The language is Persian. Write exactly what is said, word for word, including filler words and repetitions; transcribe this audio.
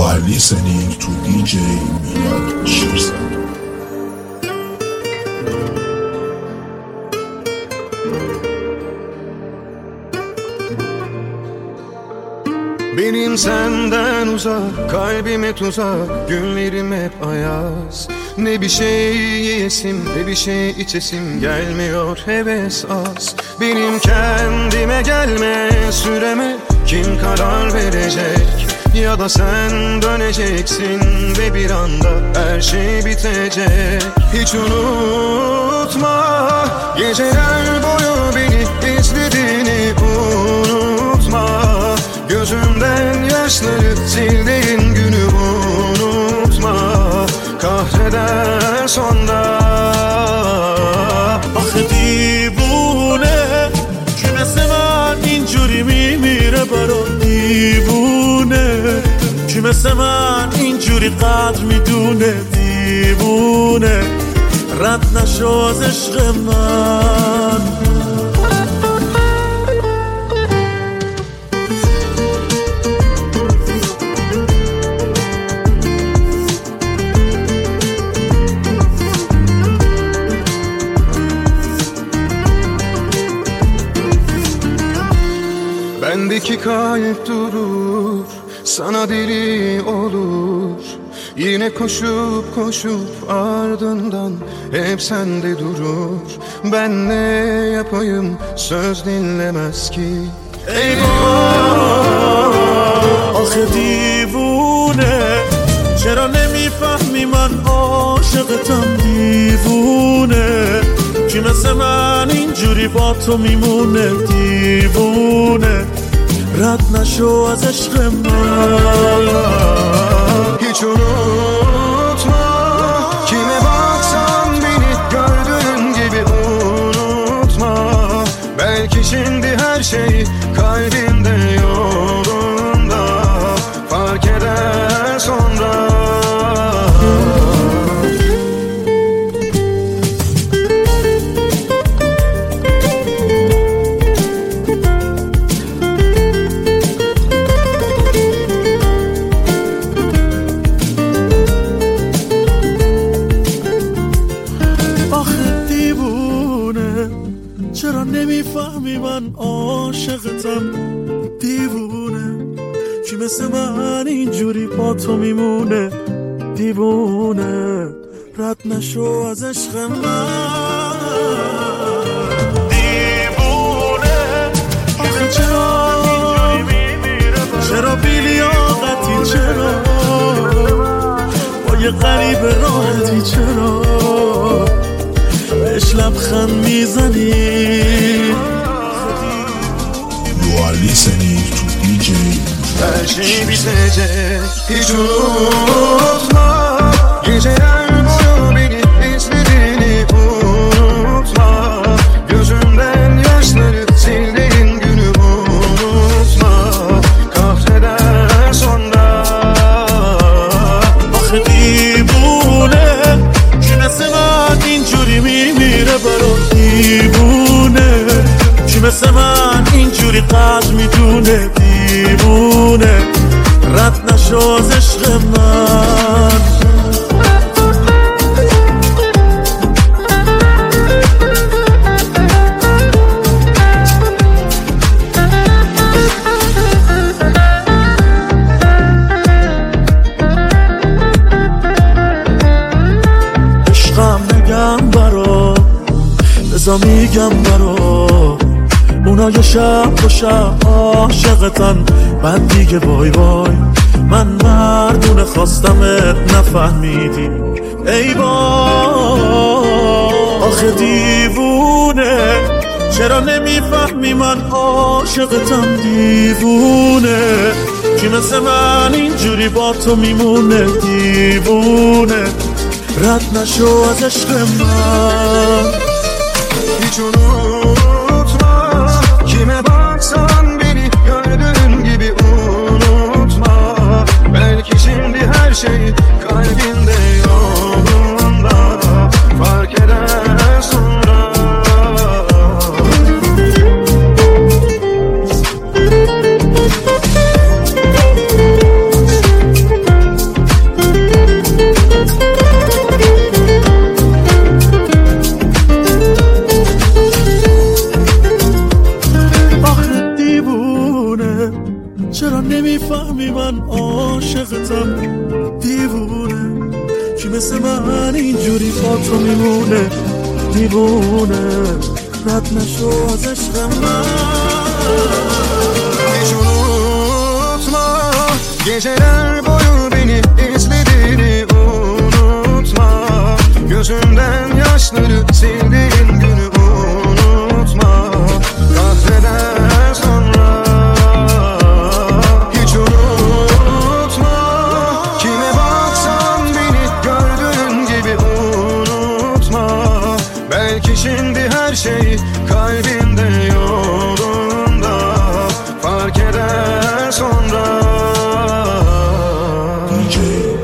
are listening to دی جی میلاد شیرزاد. Benim senden uzak, kalbime tuzak, günlerim hep ayaz. Ne bir şey yiyesim, ne bir şey içesim gelmiyor, heves az. Benim kendime gelme süreme kim karar verecek? Ya da sen döneceksin ve bir anda her şey bitecek. Hiç unutma, geceler boyu beni izlediğini unutma. Gözümden yaşları sildiğin günü unutma. Kahreder sonra. آخه دیوونه که مثل من اینجوری میمیره برا دیوونه که مثل من اینجوری قدر میدونه دیوونه رد نشو از عشق من. Bendeki kalp durur, sana deli olur. Yine koşup koşup ardından hep sende durur. Ben ne yapayım söz dinlemez ki. Eyvah آخه دیوونه چرا نمیفهمی من عاشقتم دیوونه که مثل من اینجوری با تو میمونه دیوونه رد نشو از عشق من. Hiç unutma, kime baksan beni gördüğün gibi unutma. Belki şimdi her şey kalbinde yolunda, fark eder sonra. چرا نمیفهمی من عاشقتم دیوونه که مثل من اینجوری با تو میمونه دیوونه رد نشو از عشق من. دیوونه آخه چرا چرا بیلیاقتی چرا با یه غریب راحتی چرا بهش لبخند میزنی. You are listening to دی جی her şey bitecek. Hiç unutma, geceler boyu beni izlediğini unutma. Gözümden yaşları sildiğin günü unutma. Kahreder sonra. آخه دیوونه که مثل من اینجوری میمیره برا دیوونه که مثل من اینجوری قدر میدونه دیوونه رد نشو از عشق من. عشقم نگم برا بزا میگم برا اونا یه شب دو شب عاشقتن من دیگه وای وای من مردونه خواستمت نفهمیدی ای وای آخه دیوونه چرا نمیفهمی من عاشقتم دیوونه که مثل من اینجوری با تو میمونه دیوونه رد نشو از عشق من. Hiç unutma, kime baksan beni gördüğün gibi unutma. Belki şimdi her şey kalbinde yolunda, fark eder sonra. چرا نمیفهمی من عاشقتم دیوونه کی مثل من اینجوری با تو میمونه دیوونه رد نشو از عشق من hiç unutma geceler boyu beni izlediğini unutma gözümden yaşları sildiğin günü unutma kahveden sonra hiç unutma kime baksan beni gördüğün gibi unutma belki şimdi her şey kalbinde yolunda fark eder sonra D J